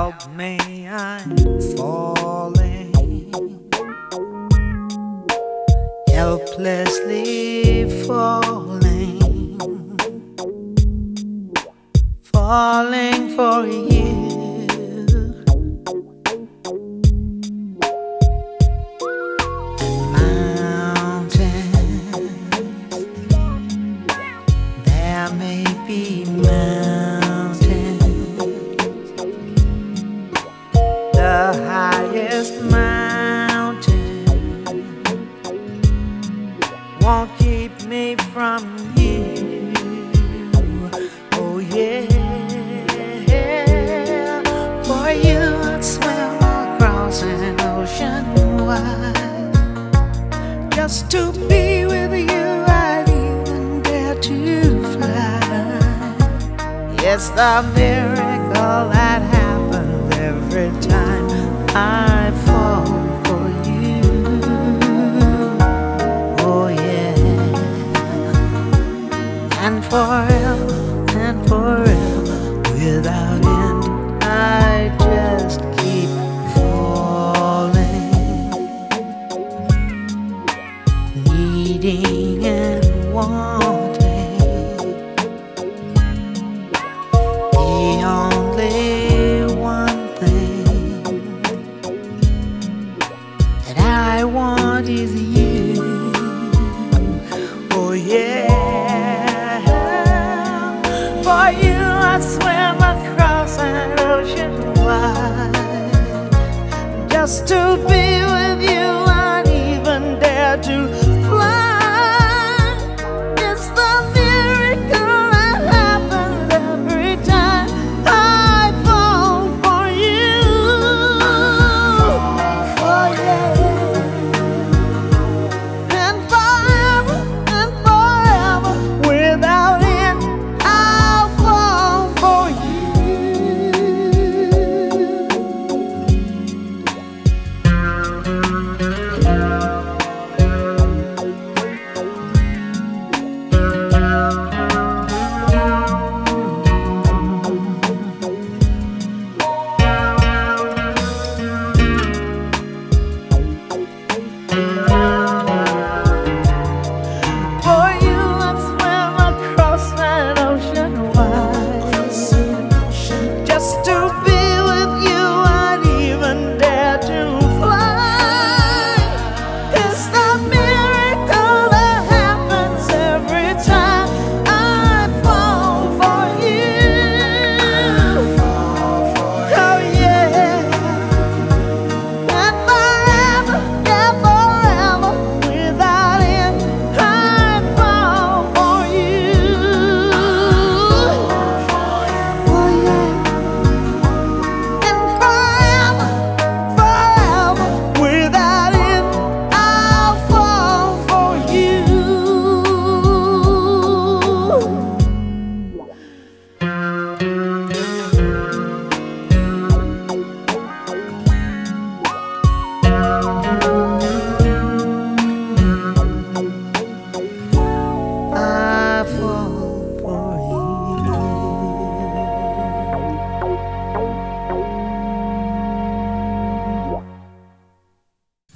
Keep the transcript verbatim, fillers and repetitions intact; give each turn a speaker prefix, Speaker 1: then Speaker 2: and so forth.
Speaker 1: Help me, I'm falling, helplessly falling, falling for you. And mountains, there may be mountains, the highest mountain won't keep me from you. Oh yeah, for you I'd swim across an ocean wide. Just to be with you I'd even dare to fly. It's the miracle that happens every time I fall for you. Oh yeah, and forever and forever without end I just keep falling, needing and wanting the only one thing that I want is you. Oh yeah, for you I swim across an ocean wide, just to be with